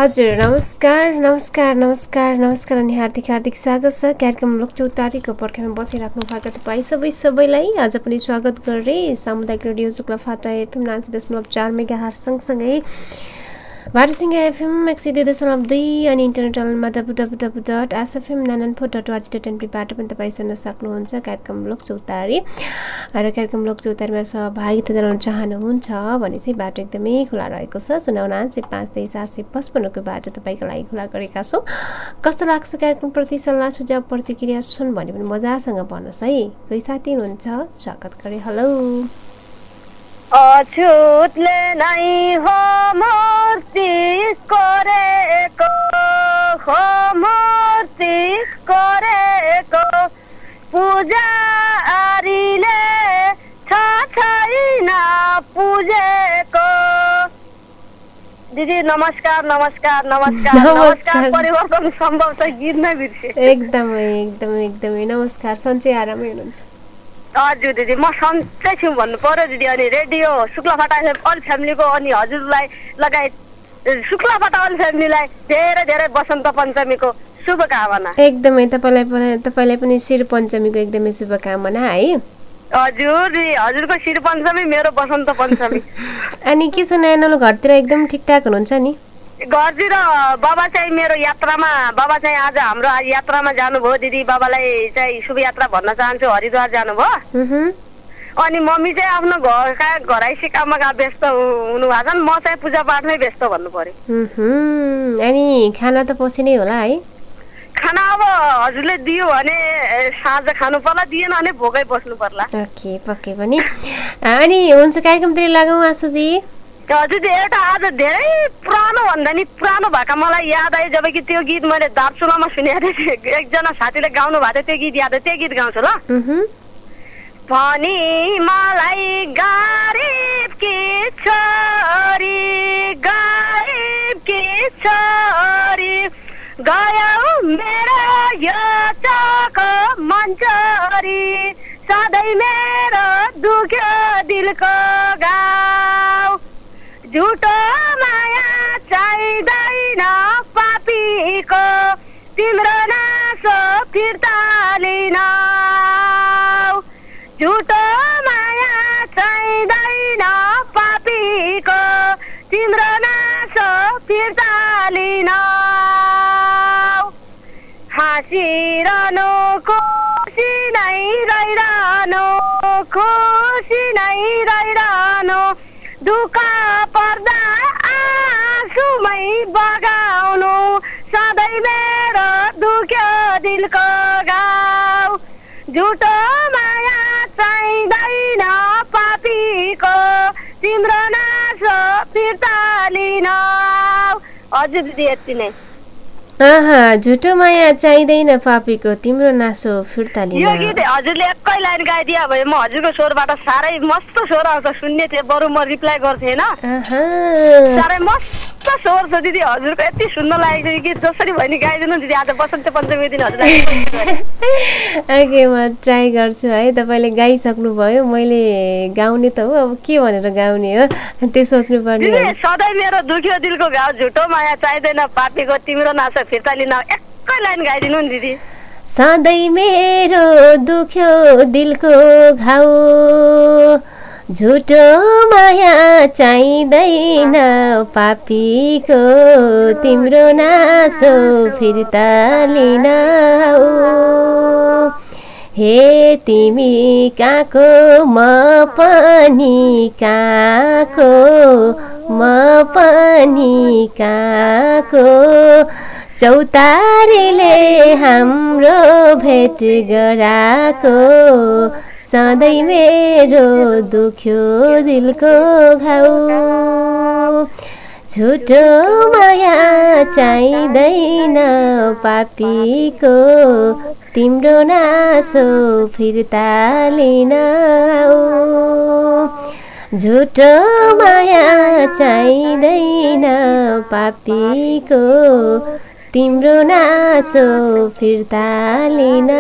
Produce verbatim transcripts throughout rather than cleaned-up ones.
हजुर नमस्कार नमस्कार नमस्कार नमस्कार अनि हार्दिक हार्दिक स्वागत छ कार्यक्रम लोकचौतारीको पर्खाइमा बसिराख्नु भएको तपाईँ सबै सबैलाई आज पनि स्वागत गरेँ सामुदायिक रेडियो शुक्लाफाटा एफएम नाइन्टी दशमलव चार मेगाहर्ज सँगसँगै भारतसिंह एफएम एक सय दुई दशमलव दुई अनि इन्टरनेट अनलाइनमा W W W dot SFM nine nine four dot ORG dot एनपीबाट पनि तपाईँ सुन्न सक्नुहुन्छ कार्यक्रम लोकचौतारी र कार्यक्रम लोकचौतारीमा सहभागिता जनाउन चाहनुहुन्छ भने चाहिँ बाटो एकदमै खुला रहेको छ सुनाउना चाहिँ पाँच तेइस आठ सय पचपन्नको बाटो तपाईँको लागि खुला गरेका छौँ। कस्तो लाग्छ कार्यक्रमप्रति सल्लाह सुझाव प्रतिक्रिया सुन भने पनि मजासँग भन्नुहोस् है। कोही साथी हुनुहुन्छ स्वागत गरेँ। हेलो अछुतले नै हो मूर्ति गरेको हो मूर्ति गरेको पुजारीले छ छैन पुजेको। दिदी नमस्कार नमस्कार नमस्कार नमस्कार परिवर्तन सम्भव छ गीत नै बिर्से एकदमै एकदमै एकदमै नमस्कार सन्चै आरामै हुनुहुन्छ? हजुर दिदी म सन्चै छु भन्नु पर्यो दिदी। अनि रेडियो शुक्लाफाटा अल फ्यामिलीको अनि हजुरलाई लगायत शुक्लाफाटा अल फ्यामिलीलाई धेरै धेरै वसन्त पञ्चमीको शुभकामना। एकदमै तपाईँलाई तपाईँलाई पनि शिर पञ्चमीको एकदमै शुभकामना है। हजुर दिदी हजुरको शिर पञ्चमी मेरो वसन्त पञ्चमी। अनि के छ नयाँ नौलो घरतिर एकदम ठिकठाक हुनुहुन्छ नि? घरतिर बाबा चाहिँ मेरो यात्रामा बाबा चाहिँ आज हाम्रो आज यात्रामा जानुभयो दिदी। बाबालाई चाहिँ शुभ यात्रा भन्न चाहन्छु। हरिद्वार जानुभयो अनि मम्मी चाहिँ आफ्नो घरका घराइसी काममा व्यस्त हुनुभएको छ। म चाहिँ पूजा पाठमै व्यस्त भन्नु पर्यो। अनि खाना त पछि नै होला है? खाना अब हजुरले दियो भने साँझ खानु पर्ला, दिएन भने भोकै बस्नु पर्ला। ओके पक्कै पनि। अनि हुन्छ कार्यक्रमतिर लागौँ आशुजी। हजुर एउटा आज धेरै पुरानो भन्दा नि पुरानो भएको मलाई याद आयो जब कि त्यो गीत मैले दार्चुलामा सुनेको थिएँ। एकजना साथीले गाउनु भएको थियो त्यो गीत याद आयो। त्यो गीत गाउँछु ल। पनि मलाई गरिब की छोरी गरिब की छोरी गयो मेरो यो चको मन्चरी सधैँ मेरो दुख्यो दिलको गाउँ झुटो माया चाहिँदैन पापीको तिम्रो नासो फिर्ता लिन। झुटो माया चाहिँदैन पापीको तिम्रो नासो फिर्ता लिन। हाँसिरहनु खुसी नै रहिरहनु खुसी नै रहिरहनु दुःख पर्दा आँसुमै बगाउनु सधैँ मेरो दुख्यो दिलको गाउँ झुटो माया चाहिँदैन पापीको तिम्रो नासो फिर्ता लिन। हजुर दिदी यति नै। झुटो माया चाहिँदैन पापीको तिम्रो नासो फिर्ता लिन। यो गीत हजुरले एकै लाइन गाइदियो भए म हजुरको स्वरबाट साह्रै मस्त स्वर आउँछ सुन्ने थिएँ। बरु म रिप्लाई गर्थेन। साह्रै मस्त स्वर छ दिदी हजुरको। यति सुन्न लागेको गीत जसरी भयो नि गाइदिनु दिदी। आज वसन्त पञ्चमी दिन हजुरलाई ओके म ट्राई गर्छु है। तपाईँले गाइसक्नुभयो मैले गाउने त हो अब के भनेर गाउने हो त्यो सोच्नु पर्ने। सधैँ मेरो दुख्यो दिलको घाउ झुटो माया चाहिँदैन पापीको तिम्रो नासो फिर्ता लिन एकै लाइन गाइदिनु नि दिदी। सधैँ मेरो दुख्यो दिलको घाउ झुटो माया चाहिँदैन पापीको तिम्रो नासो फिर्ता लिन। हे तिमी कहाँको म पनि कहाँको म पनि कहाँको चौतारीले हाम्रो भेट गराएको सधैँ मेरो दुख्यो दिलको घाउ झुटो माया चाहिँदैन पापीको तिम्रो नासो फिर्ता लिन। झुटो माया चाहिँदैन पापीको तिम्रो नासो फिर्ता लिन।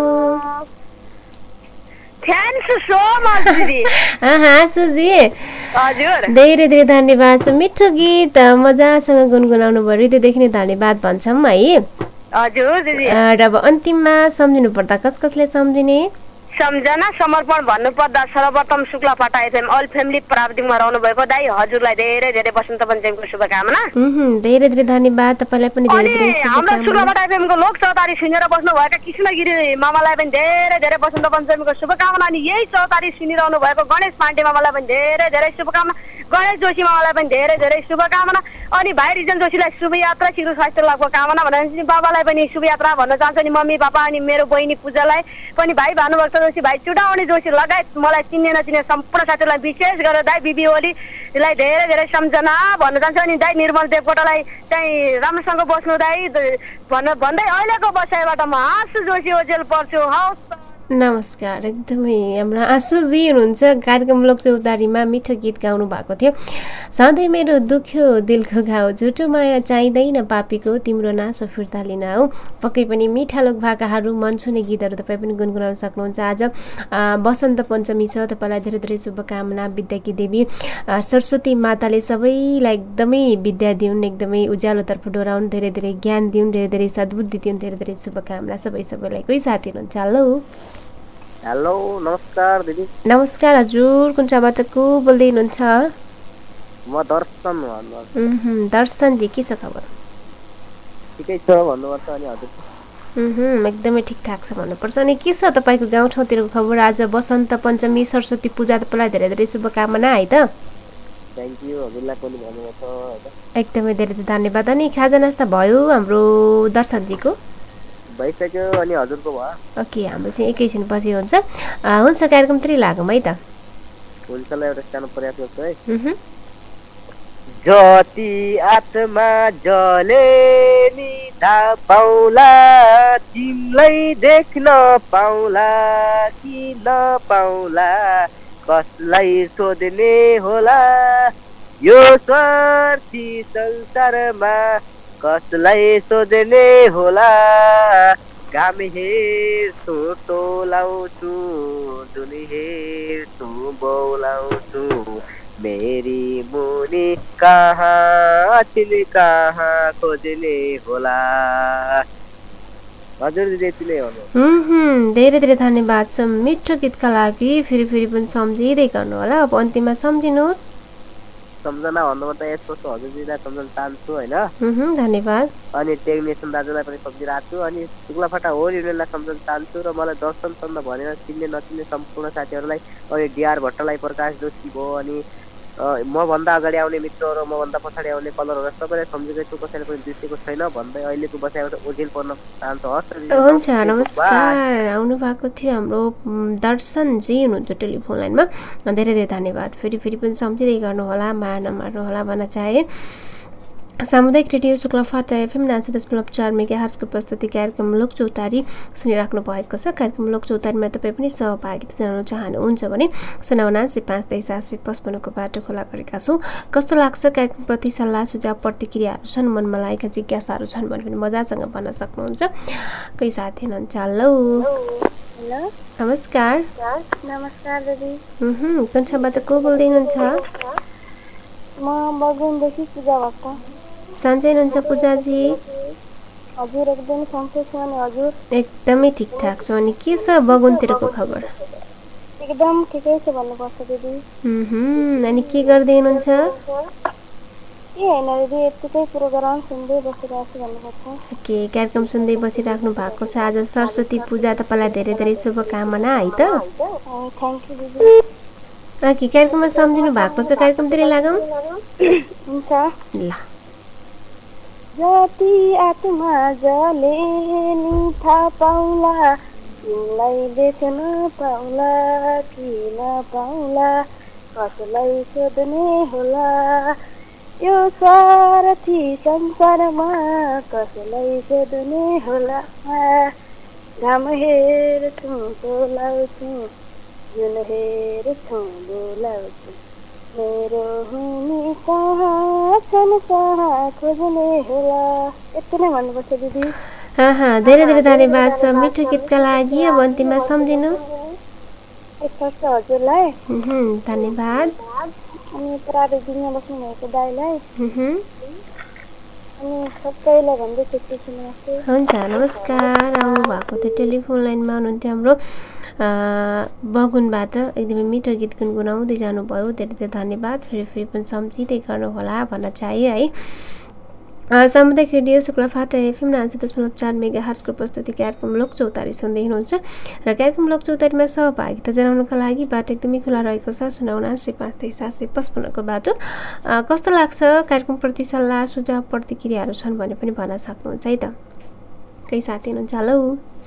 थ्याङ्क्स सो मच दिदी। हाँ सुजी हजुर धेरै धेरै धन्यवाद छ मिठो गीत मजासँग गुनगुनाउनु भयो हृदयदेखि नै धन्यवाद भन्छौँ है हजुर दिदी र अब अन्तिममा सम्झिनु पर्दा कस कसले सम्झिने सम्झना समर्पण भन्नुपर्दा सर्वप्रथम शुक्लाफाटा एफएम अल फ्यामिली प्राविधिकमा रहनु भएको दाइ हजुरलाई धेरै धेरै वसन्त पञ्चमीको शुभकामना धेरै धेरै धन्यवाद तपाईँलाई पनि धेरै धेरै हाम्रो शुक्लाफाटा एफएमको लोक चौतारी सुनेर बस्नुभएका कृष्णगिरी मामालाई पनि धेरै धेरै वसन्त पञ्चमीको शुभकामना अनि यही चौतारी सुनिरहनु भएको गणेश पाण्डे मामालाई पनि धेरै धेरै शुभकामना गणेश जोशी मामालाई पनि धेरै धेरै शुभकामना अनि भाइ रिजन जोशीलाई शुभ यात्रा शिर स्वास्थ्य लाभको कामना भनेपछि बाबालाई पनि शुभ यात्रा भन्न चाहन्छु अनि मम्मी पापा अनि मेरो बहिनी पूजालाई पनि भाइ भानुभक्त जोशी भाइ चुडाउने जोशी लगायत मलाई चिन्ने नचिन्ने सम्पूर्ण साथीहरूलाई विशेष गरेर दाइ बिबी ओलीलाई धेरै धेरै सम्झना भन्न चाहन्छु अनि दाइ निर्मल देवकोटालाई चाहिँ राम्रोसँग बस्नु दाइ भन्न भन्दै अहिलेको बसाइबाट म आँसु जोशी ओजेल पर्छु हवस् नमस्कार एकदमै हाम्रो आँसुजी हुनुहुन्छ कार्यक्रम लोक चौतारीमा मिठो गीत गाउनु भएको थियो सधैँ मेरो दुख्यो दिलको घाउ झुटो माया चाहिँदैन पापीको तिम्रो नासो फिर्ता लिन हौ पक्कै पनि मिठा लोक भाकाहरू मन छुने गीतहरू तपाईँ पनि गुनगुनाउन सक्नुहुन्छ आज वसन्त पञ्चमी छ तपाईँलाई धेरै धेरै शुभकामना विद्याकी देवी सरस्वती माताले सबैलाई एकदमै विद्या दिउन् एकदमै उज्यालोतर्फ डोराउन् धेरै धेरै ज्ञान दिउन् धेरै धेरै सद्बुद्धि दिउन् धेरै धेरै शुभकामना सबै सबैलाई कोही साथी हुनुहुन्छ हेलो हेलो नमस्कार दिदी नमस्कार हजुर कुन ठाउँबाट को बोल्दै हुनुहुन्छ म दर्शन भन्नु दर्शनजी के छ खबर ठिकै छ भन्नुपर्छ अनि हजुर एकदमै ठिकठाक छ भन्नुपर्छ अनि के छ तपाईँको गाउँठाउँतिरको खबर आज वसन्त पञ्चमी सरस्वती पूजा तपाईँलाई धेरै धेरै शुभकामना है त थ्याङ्क यू हजुरलाई पनि भन्नुहुन्छ एकदमै धेरै धेरै धन्यवाद अनि खाजा नास्ता भयो हाम्रो दर्शनजीको भइसक्यो अनि हजुरको भयो ओके हाम्रो चाहिँ एकैछिन पछि हुन्छ हुन्छ कार्यक्रमतिर लागौँ है त हुन्छ ल एउटा सानो प्रयास गर्छु है जति आत्मा जले नि थाहा पाउला तिमीलाई देख्न पाउला कि नपाउला कसलाई सोध्ने होला यो स्वार्थी संसारमा कसलाई सोध्ने होला घाम हेर्छु टोलाउँछु जुन हेर्छु बोलाउँछु मेरी मुनि कहाँ तिमी कहाँ खोज्ने होला हजुर दिदी यति नै हो धेरै धेरै धन्यवाद छ मिठो गीतका लागि फेरि फेरि पनि सम्झिँदै गर्नु होला अब अन्तिममा सम्झिनुहोस् सम्झना भन्नुपर्दा यस्तो छ हजुरजीलाई सम्झन चाहन्छु होइन धन्यवाद अनि टेक्निसियन दाजुलाई पनि सम्झिरहेको छु अनि शुक्लाफाटा होल युनियनलाई सम्झन चाहन्छु र मलाई दर्शन चन्द भनेर चिन्ने नचिन्ने सम्पूर्ण साथीहरूलाई अनि डिआर भट्टलाई प्रकाश जोशी भयो अनि मभन्दा अगाडि आउने मित्रहरू मभन्दा पछाडि आउने कलरहरू सबैलाई सम्झेकै छु कसैले पनि बिर्सेको छैन भन्दै अहिलेको बसाइबाट ओझेल पर्न चाहन्छु हस् हुन्छ नमस्कार आउनु भएको थियो हाम्रो दर्शनजी हुनुहुन्छ टेलिफोन लाइनमा धेरै धेरै धन्यवाद फेरि फेरि पनि सम्झिँदै गर्नु होला मार नमार्नु होला भन्न चाहे सामुदायिक रेडियो शुक्लाफाटा एफएम नाइन्टी दशमलव चार मेगा हर्जको प्रस्तुति कार्यक्रम लोक चौतारी सुनिराख्नु भएको छ कार्यक्रम लोक चौतारीमा तपाईँ पनि सहभागिता जनाउन चाहनुहुन्छ भने सुनाउनासी पाँच तेइस आठ सय पचपन्नको बाटो खोला गरेका छौँ कस्तो लाग्छ कार्यक्रमप्रति सल्लाह सुझाव प्रतिक्रियाहरू छन् मनमा लागेका जिज्ञासाहरू छन् भने पनि मजासँग भन्न सक्नुहुन्छ कोही साथी हुनुहुन्छ हेलो हेलो नमस्कार नमस्कार दिदी कुन ठाउँबाट को बोल्दै हुनुहुन्छ म बगुनदेखि पूजा भक्त सन्चै हुनुहुन्छ पूजाजी हजुर एकदम सन्चै छु अनि हजुर एकदमै ठिकठाक छ अनि के छ बगुनतिरको खबर एकदम ठिकै छ भन्नुपर्छ दिदी अनि के गर्दै हुनुहुन्छ के होइन दिदी यतिकै प्रोग्राम सुन्दै बसिरहेको छु भन्नुपर्छ ओके कार्यक्रम सुन्दै बसिराख्नु भएको छ आज सरस्वती पूजा तपाईँलाई धेरै धेरै शुभकामना है त थ्याङ्क यू दिदी ओके कार्यक्रममा सम्झिनु भएको छ कार्यक्रमतिर लागौँ हुन्छ ल जति आत्मा जले नि थाहा पाउला तिमीलाई देख्न पाउला कि नपाउला कसलाई सोध्ने होला यो स्वार्थी संसारमा कसलाई सोध्ने होला घाम हेर्छु टोलाउँछु जुन हेर्छु बोलाउँछु मेरो हुने कहाँ छन् कहाँ खोज्ने होला यति नै भन्नुपर्छ दिदी धेरै धेरै धन्यवाद छ मिठो गीतका लागि अब अन्तिममा सम्झिनुहोस् एकपल्ट हजुरलाई धन्यवाद अनि प्राविधिकमा बस्नुभएको दाइलाई उहुँ। अनि सबैलाई भन्दै छुट्टी छु नमस्ते। हुन्छ नमस्कार। आउनु भएको थियो टेलिफोन लाइनमा हुनुहुन्थ्यो हाम्रो बगुनबाट एकदमै मिठो गीत गुनगुनाउँदै जानुभयो, धेरै धेरै धन्यवाद। फेरि फेरि पनि सम्झिँदै गर्नुहोला भन्न चाहे है। सामुदायिक रेडियो शुक्लाफाटा एफएम नाइन्टी दशमलव चार मेगा हर्ट्जको प्रस्तुति कार्यक्रम लोक चौतारी सुन्दै हुनुहुन्छ र कार्यक्रम लोक चौतारीमा सहभागिता जनाउनका लागि बाटो एकदमै खुला रहेको छ। शून्य उनासी पाँच तेइस सात सय पचपन्नको बाटो। कस्तो लाग्छ कार्यक्रमप्रति सल्लाह सुझाव प्रतिक्रियाहरू छन् भने पनि भन्न सक्नुहुन्छ है त। केही साथी हुनुहुन्छ? हेलो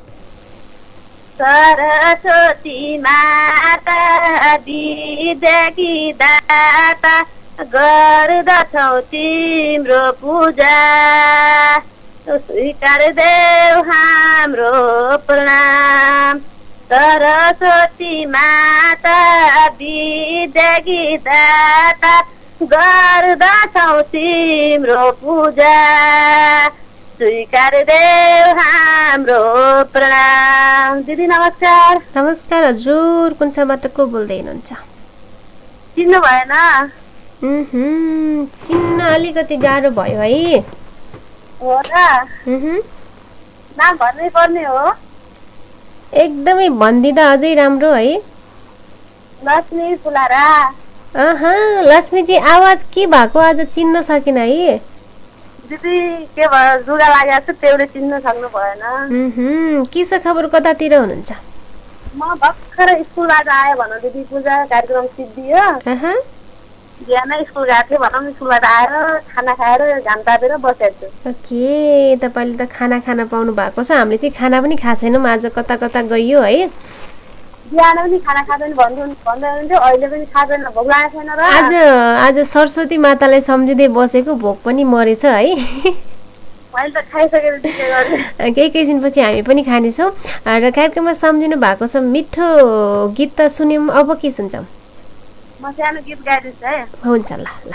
सरस्वती माता विद्याकी दाता गर्दछौ तिम्रो पूजा, स्वीकार देऊ हाम्रो प्रणाम। सरस्वती माता विद्याकी दाता गर्दछौ तिम्रो पूजा, स्वीकार देऊ हाम्रो प्रणाम। दिदी नमस्कार। नमस्कार हजुर, कुन ठाउँबाट को बोल्दै हुनुहुन्छ? चिन्नु भएन? उहुँ, चिन्न अलिकति गाह्रो भयो है। हो र? उहुँ। नाम भन्नै पर्ने हो? एकदमै भनिदिँदा अझै राम्रो है। लक्ष्मी फुलारा। अहँ, लक्ष्मीजी आवाज के भएको आज चिन्न सकिन है। दिदी के भयो, जुगा लागेको छ त्यसले चिन्न सक्नु भएन। उहुँ, के छ खबर, कतातिर हुनुहुन्छ? म भर्खर स्कुलबाट आएँ भनौँ दिदी, पूजा कार्यक्रम सिद्धियो। अहँ। बिहान स्कुल गएको थिएँ भनौँ, स्कुलबाट आएर खाना खाएर घाम तापेर बसेको छु। ओके, तपाईँले त खाना खान पाउनु भएको छ, हामीले चाहिँ खाना पनि खाएको छैनौँ, आज कता कता गइयो है। बिहान पनि खाना खाँदैन भन्दै भन्दै हुन्थ्यो, अहिले पनि खाँदैन, भोक लागेको छैन र। आज आज सरस्वती मातालाई सम्झिँदै बसेको, भोक पनि मरेछ है। मैले त खाइसकेर के गर्ने। केही एकैछिनपछि हामी पनि खानेछौँ र कार्यक्रममा सम्झिनु भएको छ मिठो गीत त सुन्यौँ, अब के सुन्छौँ? म सानो गीत गाइदिन्छु है। हुन्छ ल ल।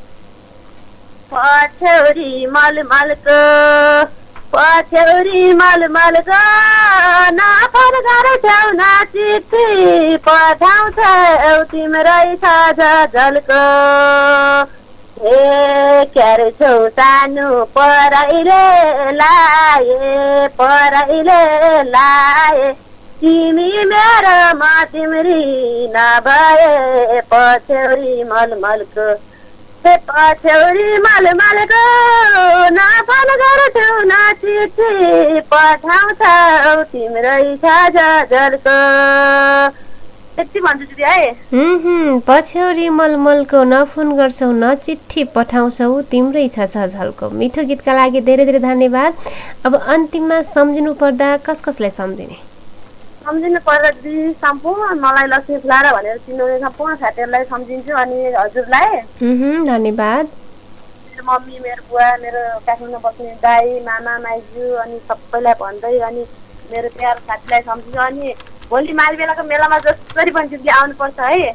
पछ्यौरी मलमलको पछ्यौरी मलमलको नाफर गरेछौ न चिठी पठाउँछौ तिम्रै झलको। ए क्यारे छौ सानो पराइले लाए पराइले लाए, तिमी मेरो म तिम्री नभए पछ्यौरी मलमलको। ए पछ्यौरी मलमलको नाफल गरेछौ न चिठी पठाउँछौ तिम्रै झलको। यति भन्छु दिदी है। हुँ, पछ्यौरी मलमलको न फोन गर्छौ न चिठी पठाउँछौ तिम्रै छ झल्को। मिठो गीतका लागि धेरै धेरै धन्यवाद। अब अन्तिममा सम्झिनु पर्दा कस कसलाई सम्झिने? सम्झिनु पर्दा दिदी सम्पूर्ण मलाई लक्ष्मी फुलारा भनेर चिनाउने सम्पूर्ण साथीहरूलाई सम्झिन्छु, अनि हजुरलाई धन्यवाद। मेरो मम्मी, मेरो बुवा, मेरो काठमाडौँ बस्ने दाई, मामा, माइजू अनि सबैलाई भन्दै अनि मेरो प्यारो साथीलाई सम्झिन्छु। अनि भोलि मालबेलाको मेलामा जसरी पनि दिदी आउनुपर्छ है।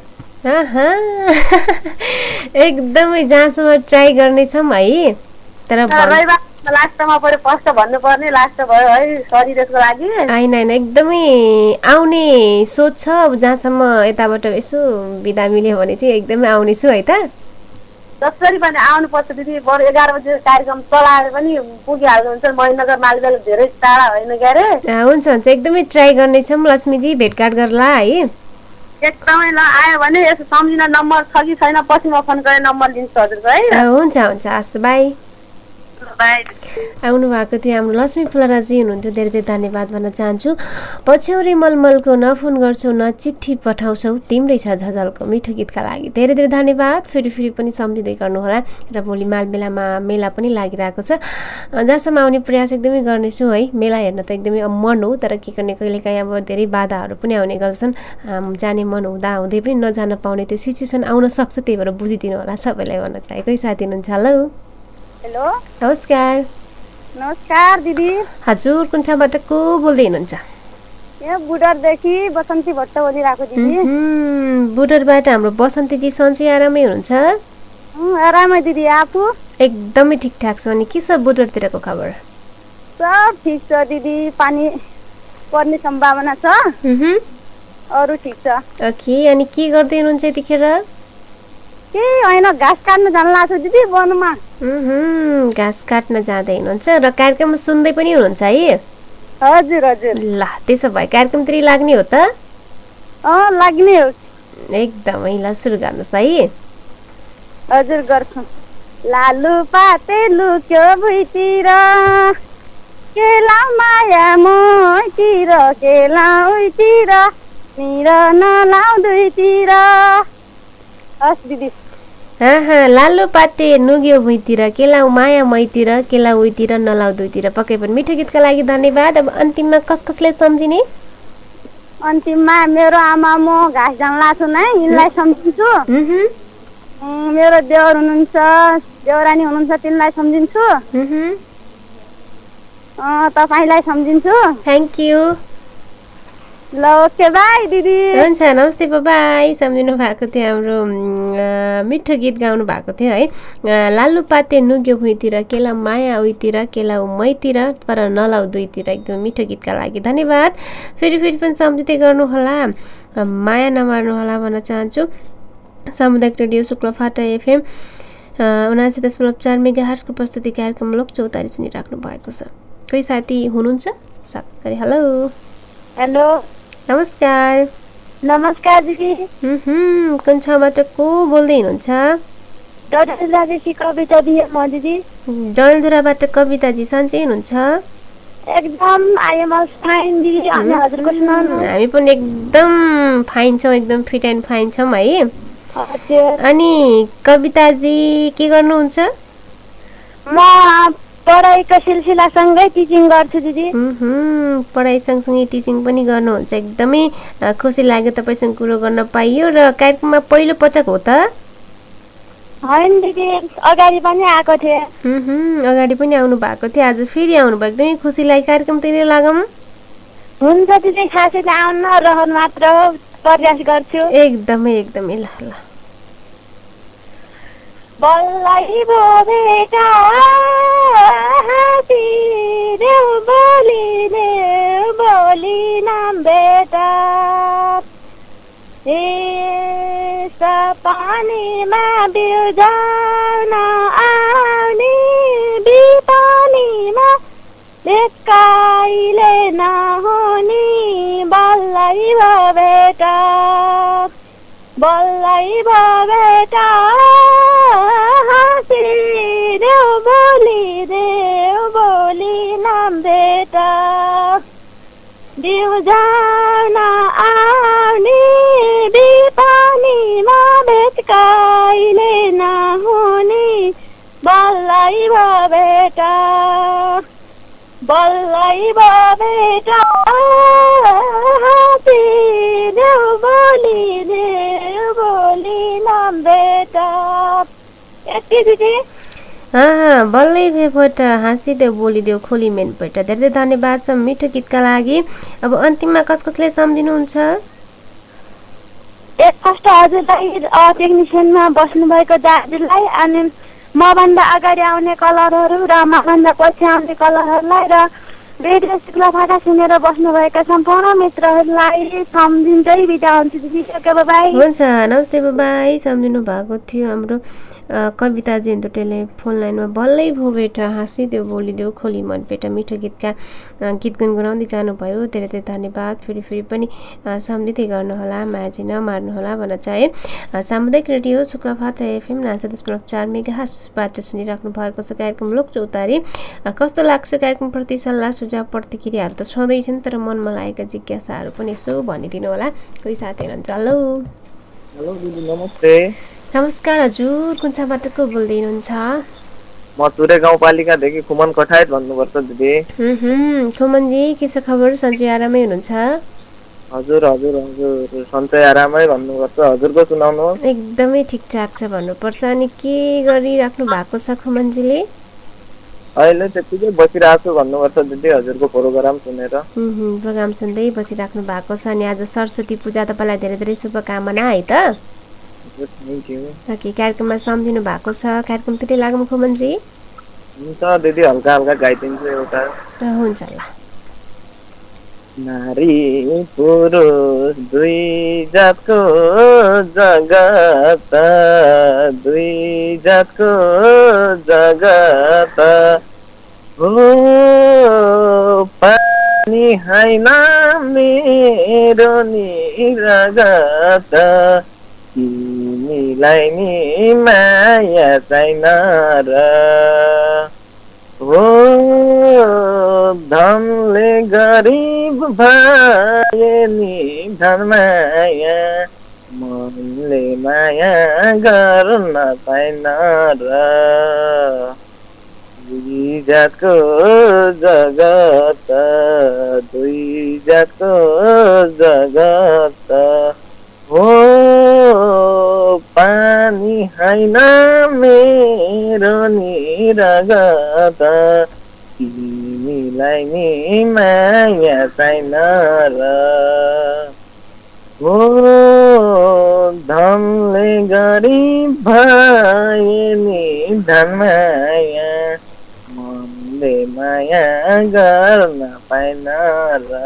एकदमै जहाँसम्म ट्राई गर्नेछौँ है। तर लास्टमा पऱ्यो फर्स्ट भन्नुपर्ने, लास्ट भयो है, सरी त्यसको लागि। होइन होइन, एकदमै आउने सोच छ। अब जहाँसम्म यताबाट यसो बिदा मिल्यो भने चाहिँ एकदमै आउने छु है त। जसरी पनि आउनुपर्छ दिदी। बरु एघार बजी कार्यक्रम चलाएर पनि पुगिहाल्नुहुन्छ। महेन्द्रनगर मालबेला धेरै टाढा होइन क्यारे। हुन्छ हुन्छ, एकदमै ट्राई गर्नेछौँ लक्ष्मीजी, भेटघाट गर्ला है। एकदमै ल, आयो भने यसो सम्झिन नम्बर छ कि छैन पछि म फोन गरेर नम्बर लिन्छु हजुरको है। हुन्छ हुन्छ, हस् बाई। आउनु भएको थियो हाम्रो लक्ष्मी फुलाराजी हुनुहुन्थ्यो, धेरै धेरै धन्यवाद भन्न चाहन्छु। पछ्यौरी मलमलको न फोन गर्छौ न चिठी पठाउँछौ तिम्रै छ झझल्को मिठो गीतका लागि धेरै धेरै धन्यवाद। फेरि फेरि पनि सम्झिँदै गर्नुहोला। र भोलि मालमेलामा मेला पनि लागिरहेको छ, जहाँसम्म आउने प्रयास एकदमै गर्नेछु है। मेला हेर्न त एकदमै मन हो, तर के गर्ने कहिलेकाहीँ अब धेरै बाधाहरू पनि आउने गर्छन्। जाने मन हुँदा हुँदै पनि नजान पाउने त्यो सिचुएसन आउन सक्छ, त्यही भएर बुझिदिनु होला सबैलाई भन्न चाहे। कोही साथी हुनुहुन्छ? हेलो हेलो नमस्कार। नमस्कार दिदी। हजुर, कुन ठाउँबाट को बोल्दै हुनुहुन्छ? यहाँ बुडरदेखि बसन्ती भट्ट बोलिरहेको दिदी। बुडरबाट हाम्रो बसन्तीजी सन्चै आरामै हुनुहुन्छ? आरामै दिदी, आफू? एकदमै ठिकठाक छ। अनि के छ बुडरतिरको खबर? सब ठिक छ दिदी, पानी पर्ने सम्भावना छ, अरू ठिक छ। ओके, अनि के गर्दै हुनुहुन्छ यतिखेर? के होइन घाँस काट्न जान लाग्छ दिदी वनमा। उहुँ, घाँस काट्न जाँदै हुनुहुन्छ र कार्यक्रम सुन्दै पनि हुनुहुन्छ है? हजुर हजुर। ल त्यसो भए कार्यक्रमतिर लाग्ने हो त? अँ लाग्ने हो। एकदमै ल सुरु गर्नुहोस् है। हजुर गर्छु। लालु पाते लुक्यो भुइँतिर केला माया मोतिर केला उइतिर निर नलाउ दुईतिर। हस् दिदी। लालु पाते नुग्यो भुइँतिर केलाउ माया मैतिर केला उइतिर नलाउ दुईतिर। पक्कै पनि मिठो गीतका लागि धन्यवाद। अब अन्तिममा कस कसले सम्झिने? अन्तिममा मेरो आमा म घाँस जान लाग्छु नै यिनलाई सम्झिन्छु। मेरो देवर हुनुहुन्छ देवरानी हुनुहुन्छ तिनलाई सम्झिन्छु। तपाईँलाई सम्झिन्छु। Thank you. ल ओके बाई दिदी। हुन्छ नमस्ते बाई। सम्झिनु भएको थियो हाम्रो मिठो गीत गाउनु भएको थियो है। लालु पाते नुग्यो भुइँतिर केला माया उइतिर केला मैतिर पर नलाउ दुईतिर। एकदम मिठो गीतका लागि धन्यवाद। फेरि फेरि पनि सम्झिँदै गर्नुहोला, माया नमार्नुहोला भन्न चाहन्छु। सामुदायिक रेडियो शुक्लाफाटा एफएम उनासी दशमलव चार मेगा हर्जको प्रस्तुति कार्यक्रम लोक चौतारी सुनिराख्नु भएको छ। कोही साथी हुनुहुन्छ? सक्करी हेलो। हेलो नमस्कार। नमस्कार दिदी। कुन ठाउँबाट को बोल्दै हुनुहुन्छ? डडेलधुरादेखि कविता दिए म दिदी। डडेलधुराबाट कविताजी सन्चै हुनुहुन्छ? एकदम आई एम फाइन दिदी। अनि हजुरको सुनाउनु? हामी पनि एकदम फाइन छौँ, एकदम फिट एन्ड फाइन छौँ है। अनि कविताजी के गर्नुहुन्छ? म पढाइको सिलसिलासँगै टिचिङ गर्छु दिदी। पढाइ सँगसँगै टिचिङ पनि गर्नुहुन्छ। एकदमै खुसी लाग्यो तपाईँसँग कुरो गर्न पाइयो। र कार्यक्रममा पहिलो पटक हो त? होइन दिदी अगाडि पनि आएको थिएँ। अगाडि पनि आउनु भएको थियो, आज फेरि आउनुभयो, एकदमै खुसी लाग्यो। कार्यक्रमतिर लागौँ? हुन्छ दिदी खासै आउन रहन मात्र प्रयास गर्छु। एकदमै एकदमै ल ल। बल्लै भो बेटा हाँसिदेऊ बोलिदेऊ बोली नाम बेटा यस पानीमा बिउजान आउने बिपानीमा बेकाइले नहुने बल्लै भो बेटा बल्लै भो बेटा हाँसिदेऊ बोलिदेऊ बोली नाम बेटा बिउजान आउने बिपानीमा बेकाइले नहुने बल्लै भो बेटा बल्लै भो बेटा हाँसिदेऊ बोलिदेऊ बोली नाम बेटा। यति दिदी। बल्लै भेट हाँसिदेऊ बोलिदेऊ खोली मेन पेट। धेरै धन्यवाद छ मिठो गीतका लागि। अब अन्तिममा कस कसले सम्झिनुहुन्छ? एक फर्स्ट हजुरलाई टेक्निसियनमा बस्नुभएको दाजुलाई अनि मभन्दा अगाडि आउने कलरहरू र मभन्दा पछि आउने कलरहरूलाई र रेडियो शुक्लाफाटा सुनेर बस्नुभएका सम्पूर्ण मित्रहरूलाई सम्झिँदै बिदा हुन्छु दिदी। बाई। हुन्छ नमस्ते बाई। सम्झिनु भएको थियो हाम्रो कविताजी हुन्थ्यो टेलिफोन लाइनमा। बल्लै भो बेटा हाँसिदेऊ बोलिदेऊ खोली मन पेटा। मिठो गीतका गीत गुनगुनाउँदै जानुभयो, धेरै धेरै धन्यवाद। फेरि फेरि पनि सम्झिँदै गर्नुहोला, मायाजी नमार्नुहोला भन्न चाहे। सामुदायिक रेडियो शुक्लाफाटा एफएम उनासी दशमलव चार मेगा हर्जबाट सुनिराख्नु भएको छ कार्यक्रम लोक चौतारी। कस्तो लाग्छ कार्यक्रमप्रति सल्लाह सुझाव प्रतिक्रियाहरू त छँदैछन्, तर मनमा लागेका जिज्ञासाहरू पनि यसो भनिदिनु होला। कोही साथी हुनुहुन्छ? हेलो हेलो दिदी नमस्ते। नमस्कार हजुर, कुन ठाउँबाट को बोल्दै हुनुहुन्छ? म तुरे गाउँपालिकादेखि खुमन कठायत भन्नुपर्छ दिदी। खुमनजी के छ खबर? सन्चै आरामै हुनुहुन्छ? हजुर हजुर हजुर सन्चै आरामै भन्नुपर्छ। हजुरको सुनाउनु? एकदमै ठिकठाक छ भन्नुपर्छ। अनि के गरिराख्नु भएको छ खुमनजीले? अहिले त्यतिकै बसिरहेको छु भन्नुपर्छ दिदी, हजुरको प्रोग्राम सुनेर। प्रोग्राम सुन्दै बसिराख्नु भएको छ। अनि आज सरस्वती पूजा, तपाईँलाई धेरै धेरै शुभकामना है त। ओके, कार्यक्रममा सम्झिनु भएको छ, कार्यक्रमतिर लागौँ खुमनजी? हुन्छ दिदी हल्का हल्का गाइदिन्छु एउटा। हुन्छ ल। नारी पुरुष दुई जातको जगत दुई जातको जगत हो पानी हैन मेरो नि रगत तिमीलाई नि माया छैन र हो धनले गरिब भए नि धनमाया मनले माया गर्न पाइन र दुई जातको जगत दुई जातको जगत हो पानी हैन मेरो नि रगत तिमीलाई नि माया छैन र हो धनले गरिब भए नि धनमाया मनले माया गर्न पाइन र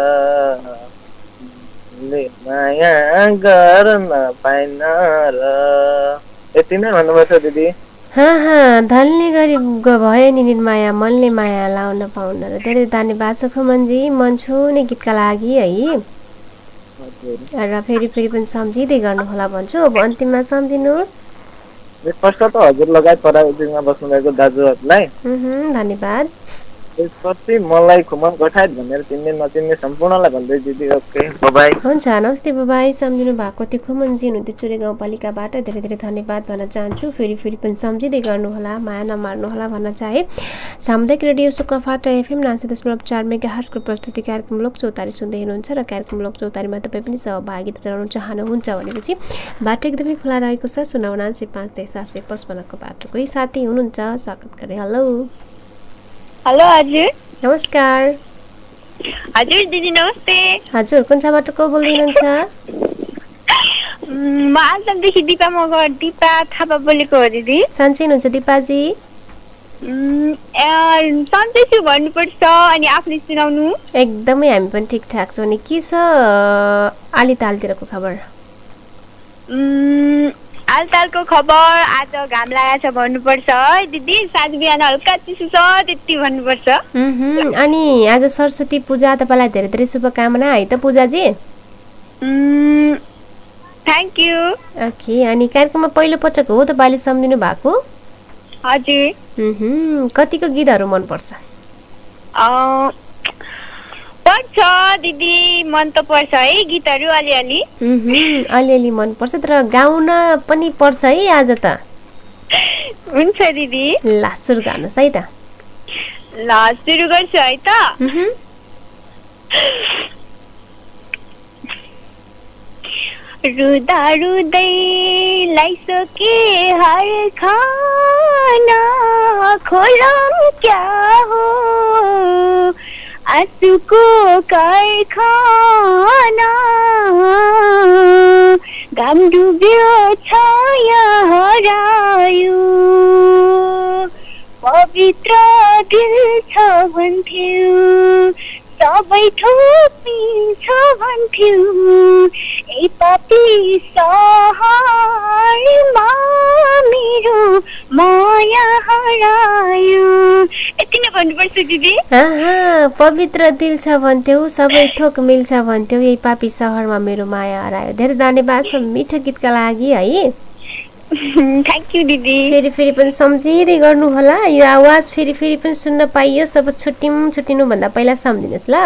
माया गर्न पाइन र यति नै भन्नुभएको छ दिदी हाँ हाँ धनले गरिब भयो नि माया मनले माया लाउन पाउन र धेरै धन्यवाद छ खुमनजी मन छुने गीतका लागि है र फेरि फेरि पनि सम्झिँदै गर्नुहोला भन्छु अब अन्तिममा सम्झिनुहोस् फर्स्ट त हजुर लगायत पराजुमा बस्नुभएको दाजुहरूलाई धन्यवाद त्यसपछि मलाई खुमन गठायत भनेर चिन्ने नचिन्ने सम्पूर्णलाई भन्दै दिदी ओके बाइ हुन्छ नमस्ते बाइ सम्झिनु भएको थियो खुमनजी हुनुहुन्थ्यो चुरे गाउँपालिकाबाट धेरै धेरै धन्यवाद भन्न चाहन्छु फेरि फेरि पनि सम्झिँदै गर्नुहोला माया नमार्नुहोला भन्न चाहे सामुदायिक रेडियो सुक्खाफाटा एफएम नाइन्टी दशमलव चार मेगा हर्जको प्रस्तुति कार्यक्रम लोक चौतारी सुन्दै हुनुहुन्छ र कार्यक्रम लोक चौतारीमा तपाईँ पनि सहभागिता जनाउन चाहनुहुन्छ भनेपछि बाटो एकदमै खुला रहेको छ सुनाउ नान्से पाँच तेइस सात सय पचपन्नको बाटो कोही साथी हुनुहुन्छ स्वागत गरे हेलो हेलो हजुर नमस्कार हजुर दिदी नमस्ते हजुर कुन ठाउँबाट को बोल्दै हुनुहुन्छ म आसामदेखि दिपा मगर दिपा थापा बोलेको हो दिदी सन्चै हुनुहुन्छ दिपाजी सन्चै छु भन्नुपर्छ अनि आफूले सुनाउनु एकदमै हामी पनि ठिकठाक छौँ नि के छ आलितालतिरको खबर आलतालको खबर आज घाम लागेको छ भन्नुपर्छ है दिदी साँझ बिहान हल्का चिसो छ त्यति भन्नुपर्छ अनि आज सरस्वती पूजा तपाईँलाई धेरै धेरै शुभकामना है त पूजाजी थ्याङ्क यू ओके अनि कार्यक्रममा पहिलो पटक हो तपाईँले सम्झिनु भएको हजुर कतिको गीतहरू मनपर्छ पर्छ दिदी मन त पर्छ है गीतहरू अलिअलि अलिअलि मनपर्छ तर गाउन पनि पर्छ है आज त हुन्छ दिदी ल सुरु गर्नुहोस् है त ल सुरु गर्छु है त रुदा रुदै लाइसके हर खाना खोलम क्या हो आँसुको कारखाना घाम डुब्यो छाया हरायो पवित्र दिल छ भन्थ्यो सबै थोपिन्छ भन्थ्यो ए पापी सहरमा मेरो माया हरायो यति नै भन्नुपर्छ दिदी पवित्र दिल छ भन्थ्यौ सबै थोक मिल्छ भन्थ्यौ यही पापी सहरमा मेरो माया हरायो धेरै धन्यवाद छ मिठो गीतका लागि है थ्याङ्क यू दिदी फेरि फेरि पनि सम्झिँदै गर्नु होला यो आवाज फेरि फेरि पनि सुन्न पाइयोस् अब छुट्टिम छुट्टिनु भन्दा पहिला सम्झिनुहोस् ल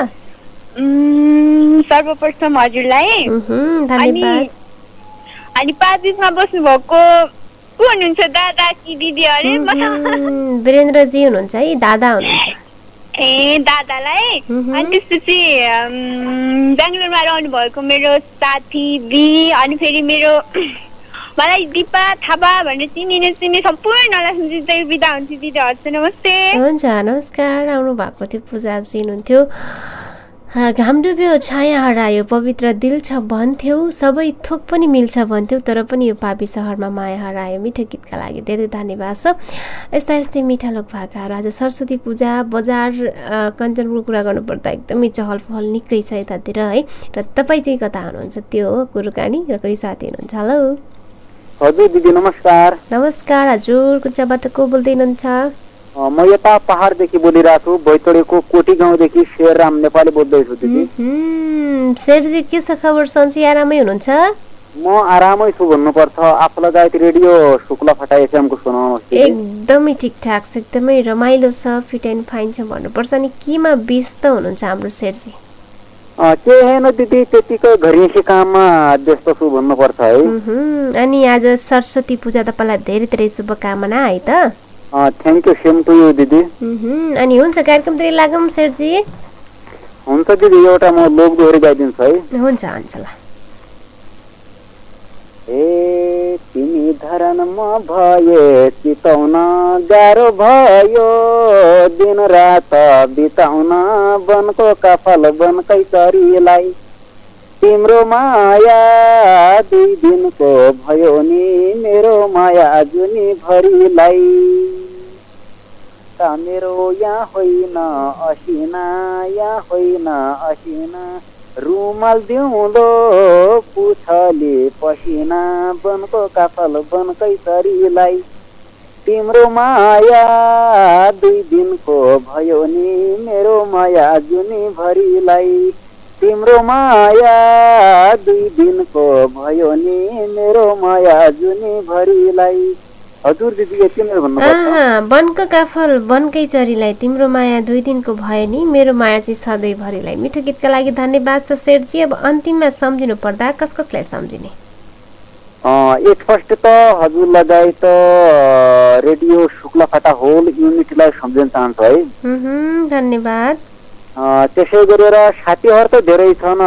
सर्वप्रथम हजुरलाई धन्यवाद अनि पाँचमा बस्नु भएको को हुनुहुन्छ दादा कि दिदी अरे वीरेन्द्रजी हुनुहुन्छ है दादा हुनुहुन्छ ए दादालाई अनि त्यसपछि बेङ्गलोरमा रहनु भएको मेरो साथी बी अनि फेरि मेरो मलाई दिपा थापा भनेर चिनिने चिन्ने सम्पूर्णलाई सम्झिँदै बिदा हुन्छु दिदी हजुर नमस्ते हुन्छ नमस्कार आउनु भएको थियो पूजाजी हुनुहुन्थ्यो घाम डुब्यो छाया हरायो पवित्र दिल छ भन्थ्यौ सबै थोक पनि मिल्छ भन्थ्यौ तर पनि यो पापी सहरमा माया हरायो। मिठो गीतका लागि धेरै धन्यवाद छ। यस्ता यस्तै मिठा लोक भाकाहरू। आज सरस्वती पूजा बजार कञ्चनपुरको कुरा गर्नुपर्दा एकदमै चहल पहल निकै छ यतातिर है। र तपाईँ चाहिँ कता हुनुहुन्छ त्यो हो कुराकानी र कोही साथी हुनुहुन्छ। हेलो हजुर दिदी नमस्कार। नमस्कार हजुर कुचाबाट को बोल्दै हुनुहुन्छ? म यता पहाडदेखि बोलिरहेको छु बैतडीको कोटी गाउँदेखि शेरराम नेपाली बोल्दैछु दिदी। शेरजी के छ खबर? सन्चै आरामै हुनुहुन्छ? म आरामै छु भन्नुपर्छ। आफू लगायत रेडियो शुक्ला फटा एफएम को सुनाउनुहोस्। एकदमै ठिकठाक छ एकदमै रमाइलो छ फिट एन्ड फाइन छ भन्नुपर्छ। अनि केमा व्यस्त हुनुहुन्छ हाम्रो शेरजी? के होइन दिदी त्यतिकै घरेसी काममा व्यस्त छु भन्नुपर्छ है। अनि आज सरस्वती पूजा तपाईँलाई धेरै धेरै शुभकामना है त। Thank you same to you दिदी। अनि हुन्छ कार्यक्रमतिर लागौँ शेरजी? हुन्छ दिदी एउटा म लोक दोहोरी गाइदिन्छु है। हुन्छ हुन्छ ल। ए तिमी धरानमा भए चिताउन गाह्रो भयो दिन रात बिताउन वनको काफल वनकै चरीलाई तिम्रो माया दुई दिनको भयो नि मेरो माया जुनी भरिलाई मेरो यहाँ होइन असिना यहाँ होइन असिना रुमाल दिउँलो पुछले पसिना वनको काफल वनकै चरीलाई तिम्रो माया दुई दिनको भयो नि मेरो माया जुनी भरिलाई तिम्रो माया दुई दिनको भयो नि मेरो माया जुनी भरिलाई। हजुर दिदी यति नै भन्नुपर्छ। वनको काफल वनकै चरीलाई तिम्रो माया दुई दिनको भयो नि मेरो माया चाहिँ सधैँभरिलाई। मिठो गीतका लागि धन्यवाद छ शेरजी। अब अन्तिममा सम्झिनु पर्दा कस कसलाई सम्झिने? एक फर्स्ट त हजुर लगायत रेडियो शुक्ला फाटा होल युनिटलाई सम्झिन चाहन्छु है। धन्यवाद। त्यसै गरेर साथीहरू त धेरै छन्।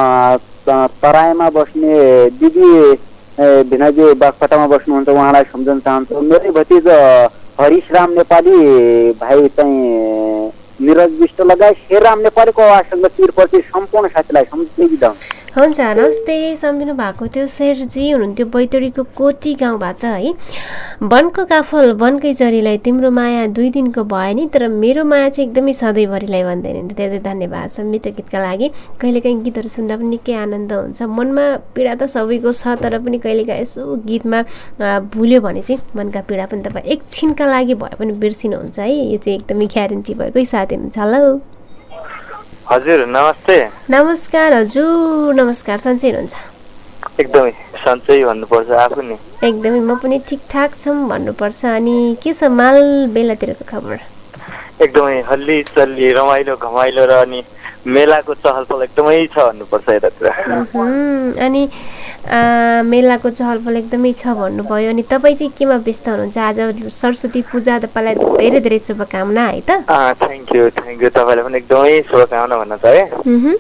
तराईमा बस्ने दिदी भिनाजी बागफटामा बस्नुहुन्छ उहाँलाई सम्झन चाहन्छु। मेरै भतिज हरिशराम नेपाली भाइ चाहिँ निरज विष्ट लगायत शेरराम नेपालीको आवाजसँग तिरपति सम्पूर्ण साथीलाई सम्झिँदै बिदा हुन्छ। नमस्ते सम्झिनु भएको थियो शेरजी हुनुहुन्थ्यो बैतडीको कोटी गाउँबाट है। वनको काफल वनकै चरीलाई तिम्रो माया दुई दिनको भयो नि तर मेरो माया चाहिँ एकदमै सधैँभरिलाई भन्दै हुनुहुन्थ्यो। धेरै धन्यवाद छ मिठो गीतका लागि। कहिलेकाहीँ गीतहरू सुन्दा पनि निकै आनन्द हुन्छ। मनमा पीडा त सबैको छ तर पनि कहिलेकाहीँ यसो गीतमा भुल्यो भने चाहिँ मनका पीडा पनि तपाईँ एकछिनका लागि भए पनि बिर्सिनुहुन्छ है। यो चाहिँ एकदमै ग्यारेन्टी भएकै साथी हुनुहुन्छ। हेलो हजुर नमस्ते। नमस्कार हजुर नमस्कार। सन्चै हुनुहुन्छ? एकदमै सन्चै भन्नुपर्छ। आफू नि? एकदमै म पनि ठिकठाक छौँ भन्नुपर्छ। अनि के छ माल बेलातिरको खबर? एकदमै हल्ली चल्ली रमाइलो घमाइलो र अनि मेलाको चहल पहल एकदमै छ भन्नुपर्छ यतातिर। अनि मेलाको चहल पहल एकदमै छ भन्नुभयो। अनि तपाईँ चाहिँ केमा व्यस्त हुनुहुन्छ? आज सरस्वती पूजा तपाईँलाई धेरै धेरै शुभकामना है त। थ्याङ्क यू थ्याङ्क यू तपाईँलाई पनि एकदमै शुभकामना भन्न छ है।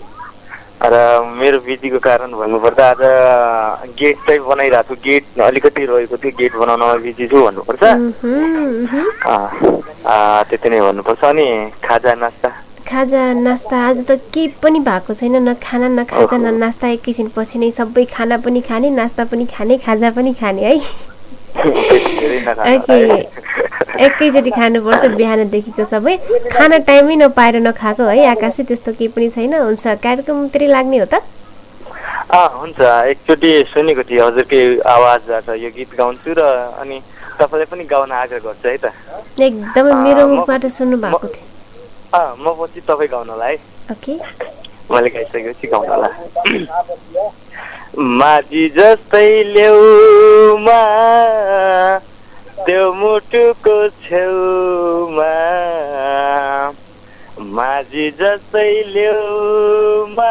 र मेरो बिजीको कारण भन्नुपर्दा आज गेट चाहिँ बनाइरहेको छु। गेट अलिकति रहेको थियो गेट बनाउनमा बिजी छु भन्नुपर्छ। त्यति नै भन्नुपर्छ। अनि खाजा नास्ता खाजा नास्ता आज त केही पनि भएको छैन। न खाना न खाजा न नास्ता। एकैछिन पछि नै सबै खाना पनि खाने नास्ता पनि खाने खाजा पनि खाने है। एकैचोटि खानुपर्छ बिहानदेखिको सबै खाना टाइमै नपाएर नखाएको है। आकाशै त्यस्तो केही पनि छैन। हुन्छ कार्यक्रमतिर लाग्ने हो त? हुन्छ एकचोटि सुनेको थिएँ हजुरकै आवाजबाट यो गीत गाउँछु र अनि तपाईँले पनि गाउन आग्रह गर्छु है त। एकदमै मेरो मुखबाट सुन्नु भएको थियो। म पछि तपाईँ गाउनला है। ओके मैले गाइसकेपछि गाउनला। माझी जस्तै ल्याउमा त्यो मुटुको छेउमा माझी जस्तै ल्याउमा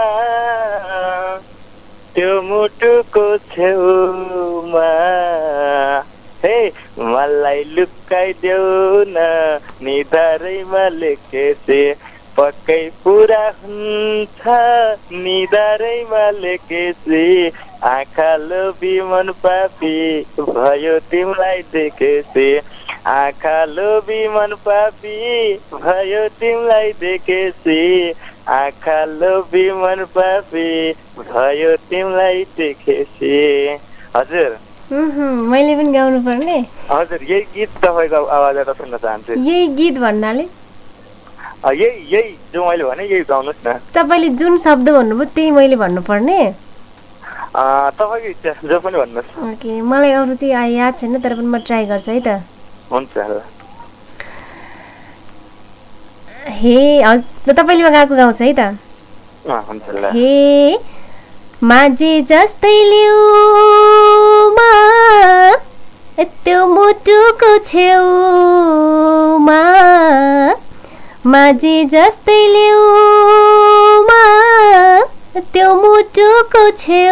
त्यो मुटुको छेउमा हे मलाई लुकाइदेऊ न निधारैमा लेखेसे पक्कै पुरा हुन्छ निधारैमा लेखेसे आँखा लोभी मन पापी भयो तिमीलाई देखेसे आँखा लोभी मन पापी भयो तिमीलाई देखेसे आँखा लोभी मन पापी भयो तिमीलाई देखेपछि। हजुर मैले पनि गाउनु पर्ने? हजुर यही गीत तपाईँको आवाजबाट सुन्न चाहन्छु। यही गीत भन्नाले यही यही जो मैले भने यही गाउनुहोस् न। तपाईँले जुन शब्द भन्नुभयो त्यही मैले भन्नुपर्ने? तपाईँको इच्छा जो पनि भन्नुहोस्। ओके मलाई अरू चाहिँ याद छैन तर पनि म ट्राई गर्छु है त। हुन्छ ल। हे हजुर तपाईँले गाएको गाउँछ है त। हुन्छ ल। हे माझे जस्तै ल्याउमा त्यो मुटुको छेउमा माझे जस्तै ल्याउमा त्यो मुटुको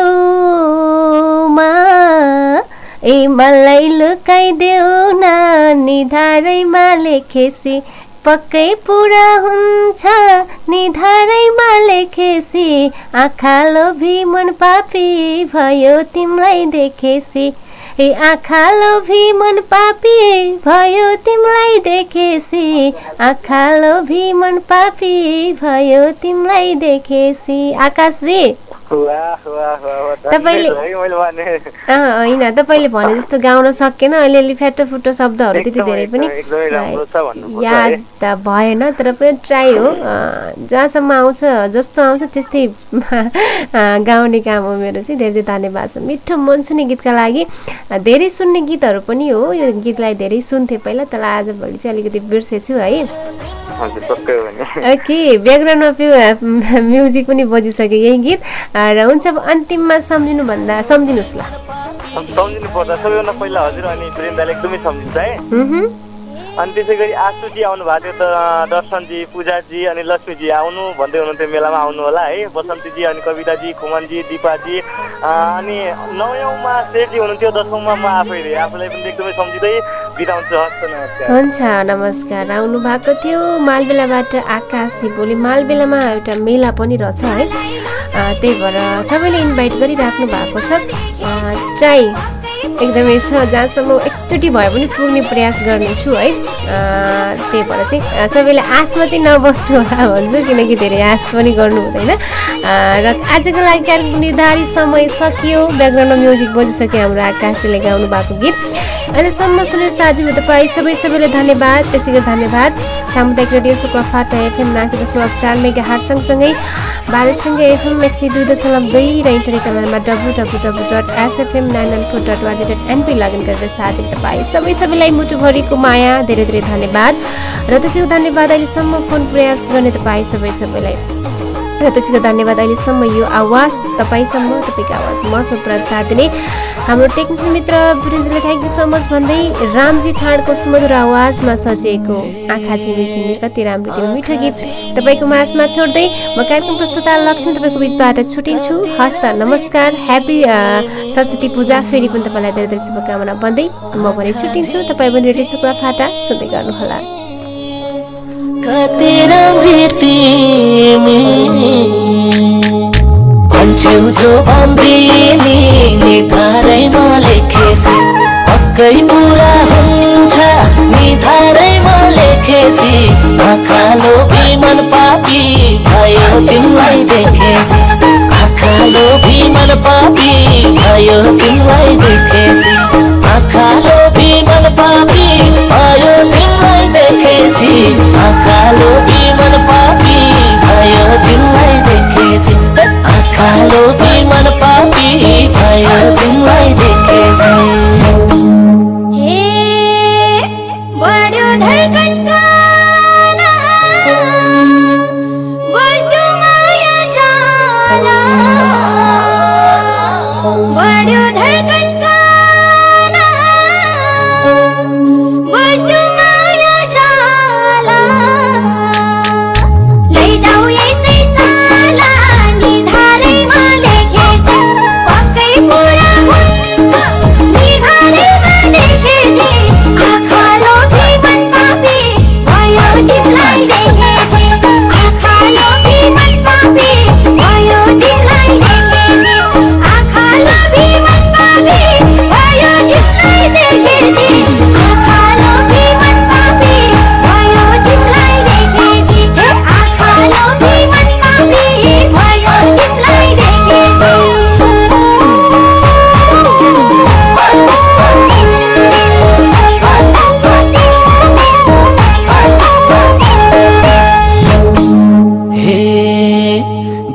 छेउमा ए मलाई लुकाइदेऊ न निधारैमा लेखेसी पक्कै पुरा हुन्छ निधारैमा लेखेसी आँखा लोभी मन पापी भयो तिमीलाई देखेसी ए आँखा लोभी मन पापी भयो तिमीलाई देखेसी आँखा लोभी मन पापी भयो तिमीलाई देखेसी। आकाशजी तपाईँले होइन तपाईँले भने जस्तो गाउन सकेन अलिअलि फ्याटो फुटो शब्दहरू त्यति धेरै पनि याद त भएन तर पनि ट्राई हो जहाँसम्म आउँछ जस्तो आउँछ त्यस्तै गाउने काम हो मेरो चाहिँ। धेरै धेरै धन्यवाद छ मिठो मन छुने गीतका लागि। धेरै सुन्ने गीतहरू पनि हो यो गीतलाई धेरै सुन्थेँ पहिला तर आजभोलि चाहिँ अलिकति बिर्सेछु है। ओके ब्याकग्राउन्डमा म्युजिक पनि बजिसक्यो यही गीत र हुन्छ अन्तिममा सम्झिनु भन्दा सम्झिनुहोस् ल। सम्झिनु पर्दा सबैभन्दा पहिला हजुर अनि वृन्दाले एकदमै सम्झिन्छ है। अनि त्यसै गरी आशुजी आउनु भएको थियो त दर्शनजी पूजाजी अनि लक्ष्मीजी आउनु भन्दै हुनुहुन्थ्यो मेलामा आउनु होला है। बसन्तीजी अनि कविताजी खुमनजी दिपाजी अनि नौयौँमा शेरजी हुनुहुन्थ्यो दसौँमा म आफै रे आफूलाई पनि एकदमै सम्झिँदै बिताउँछु। हस् नमस्कार। हुन्छ नमस्कार। आउनु भएको थियो मालबेलाबाट आकाशी भोलि मालबेलामा एउटा मेला पनि रहेछ है त्यही भएर सबैले इन्भाइट गरिराख्नु भएको छ। ट्राई एकदमै छ जहाँसम्म एकचोटि भए पनि पुग्ने प्रयास गर्नेछु है। त्यही भएर चाहिँ सबैले आशमा चाहिँ नबस्नु होला भन्छु किनकि धेरै आश पनि गर्नु हुँदैन। र आजको लागि कार्यक्रम निर्धारित समय सकियो। ब्याकग्राउन्डमा म्युजिक बजिसक्यो हाम्रो आकाशले गाउनु भएको गीत। अहिलेसम्म सुनेर साथ दिनु तपाईँ सबै सबैले धन्यवाद। त्यसै गरी धन्यवाद सामुदायिक रेडियो सुपरफाटा एफएम नाइन्टी दशमलव चार मेगा हार्ट सँगसँगै बालेसँगै एफएम एक सय दुई दशमलव दुई र इन्टरनेट अनलाइनमा W W W dot SFM nine nine four dot वाजी डट एनपी लगइन गरेर साथ दिनु तपाईँ सबै सबैलाई मुटुभरिको माया धेरै धेरै धन्यवाद। र त्यसैको धन्यवाद अहिलेसम्म फोन प्रयास गर्ने तपाईँ सबै सबैलाई र त्यसैको धन्यवाद अहिलेसम्म यो आवाज तपाईँसम्म तपाईँको आवाज मसम्म पुऱ्याएर साथ दिने हाम्रो टेक्निसियन मित्र वीरेन्द्रले थ्याङ्क यू सो मच भन्दै रामजी खाँडको सुमधुर आवाजमा सजिएको आँखा झिमी झिमी कति राम्रो त्यो मिठो गीत तपाईँको माझमा छोड्दै म कार्यक्रम प्रस्तुता लक्ष्मी तपाईँको बिचबाट छुटिन्छु। हस्त नमस्कार ह्याप्पी सरस्वती पूजा फेरि पनि तपाईँलाई धेरै धेरै शुभकामना भन्दै म पनि छुटिन्छु। तपाईँ पनि रेडियो सुपरफाटा सुन्दै गर्नुहोला। कति राम्री तिमी भन्छौ जो भन्दिनी निधारैमा लेखेसी पक्कै पुरा हुन्छ निधारैमा लेखेसी आँखा लोभी मन पापी भयो तिमीलाई देखेसी आँखा लोभी मन पापी भयो तिमीलाई देखेसी आँखा लोभी मन पापी भयो तिमीलाई देखेसी आँखा लोभी मन पापी भयो तिमीलाई देखेसी आँखा लोभी मन पापी भयो तिमीलाई देखेसी। हे बढ्यो धड्कन चाला बस्यो माया चाला बढ्यो धड्कन चाला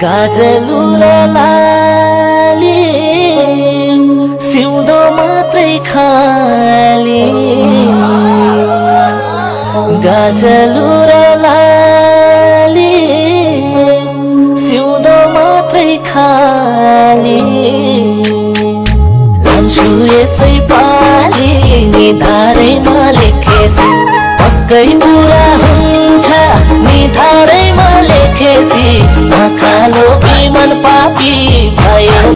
गाजलु र लाली सिउँदो मात्रै खाली गाजलु र लाली सिउँदो मात्रै खाली लान्छु यसै पाली निधारैमा लेखेसी पक्कै पुरा हुन्छ निधारैमा लेखेसी आँखालो बिमन पापी भयो।